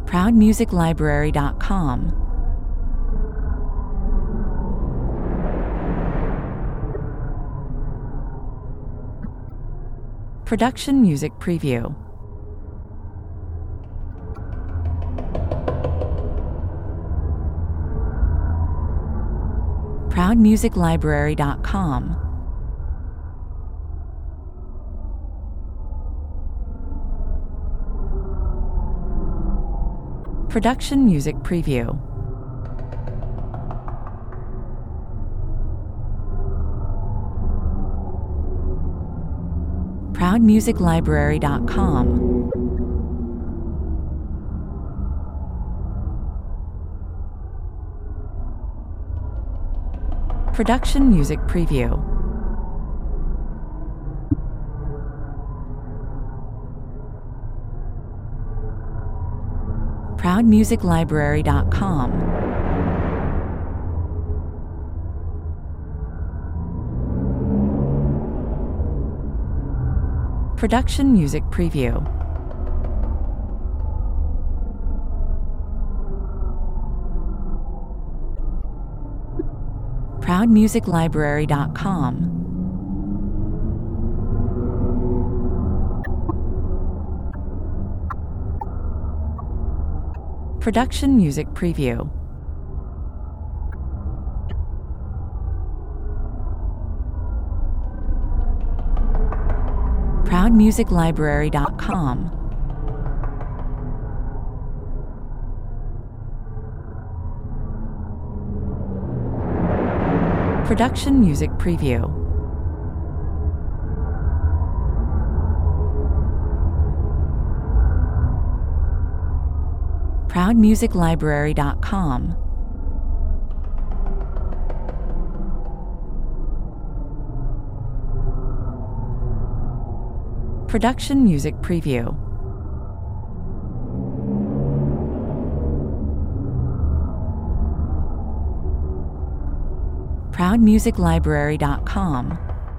ProudMusicLibrary.com. Production Music Preview. ProudMusicLibrary.com. Production Music Preview. ProudMusicLibrary.com. Production Music Preview. ProudMusicLibrary.com. Production Music Preview. ProudMusicLibrary.com. Production Music Preview. ProudMusicLibrary.com. Production Music Preview. ProudMusicLibrary.com. Production Music Preview. ProudMusicLibrary.com.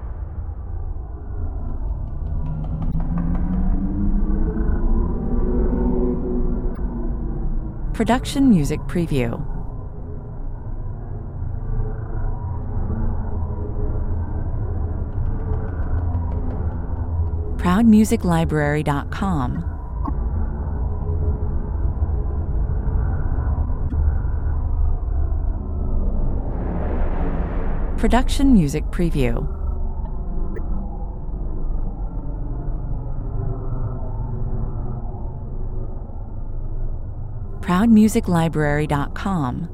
Production Music Preview. ProudMusicLibrary.com. Production Music Preview. ProudMusicLibrary.com.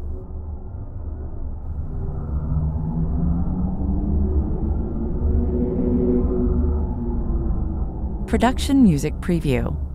Production Music Preview.